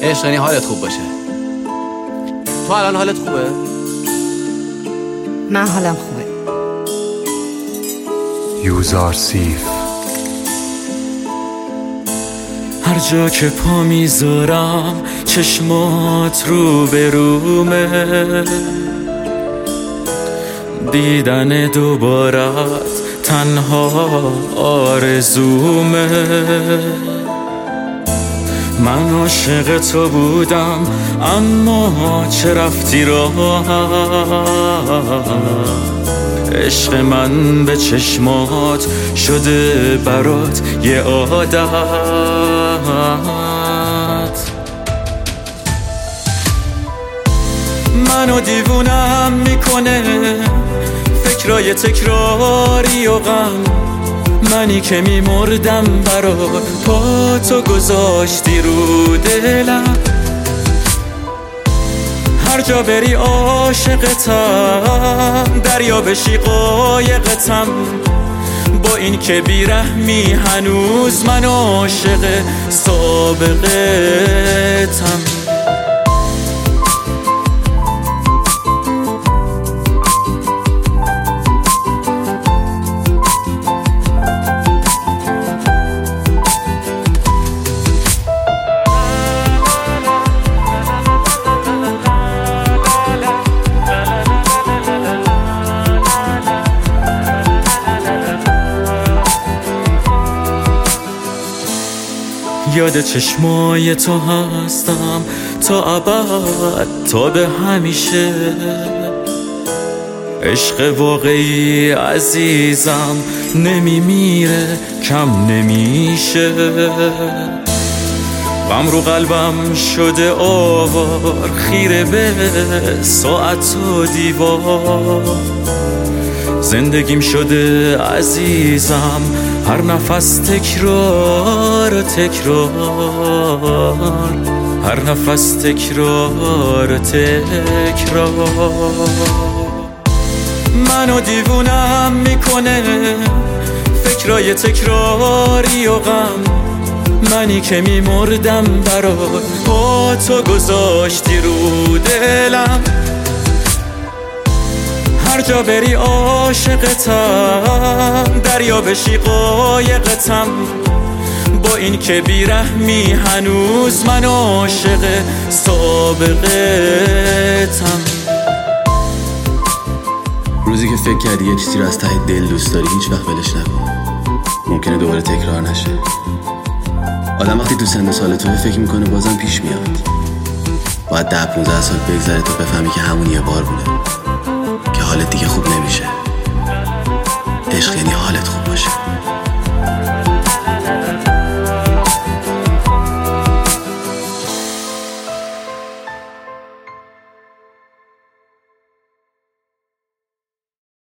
عشق یعنی حالت خوب باشه. تو الان حالت خوبه؟ من حالم خوبه. یوزارسیف. هر جا که پا میذارم چشمات رو به رومه، دیدن دوبارت تنها آرزومه. من عاشق تو بودم اما چه رفتی راحت، عشق من به چشمات شده برات یه عادت. منو دیوونم میکنه فکرای تکراری و غم، منی که میمردم برات پا تو گذاشتی رو دلم. هر جا بری عاشقتم، دریا بشی قایقتم، با این که بیرحمی هنوز من عاشق سابقتم. یاد چشمای تو هستم تا ابد، تا به همیشه. عشق واقعی عزیزم نمیمیره، کم نمیشه. غم رو قلبم شده آوار، خیره به ساعت و دیوار. زندگیم شده عزیزم هر نفس تکرار تکرار، هر نفس تکرار تکرار. منو دیوونم میکنه فکرای تکراری و غم، منی که میمردم برات پا تو گذاشتی رو دلم. هر جا بری عاشقتم، دریا بشی قایقتم، با این که بیرحمی هنوز من عاشق سابقتم. روزی که فکر کردی یه چیزی رو از ته دل دوست داری هیچ وقت ولش نکن، ممکنه دوباره تکرار نشه. آدم وقتی تو سن سال توه فکر میکنه بازم پیش میاد. باید 10-15 سال بگذره تا بفهمی که همون یه بار بوده، که حالت دیگه خوب نمیشه. عشق یعنی حالت خوب باشه.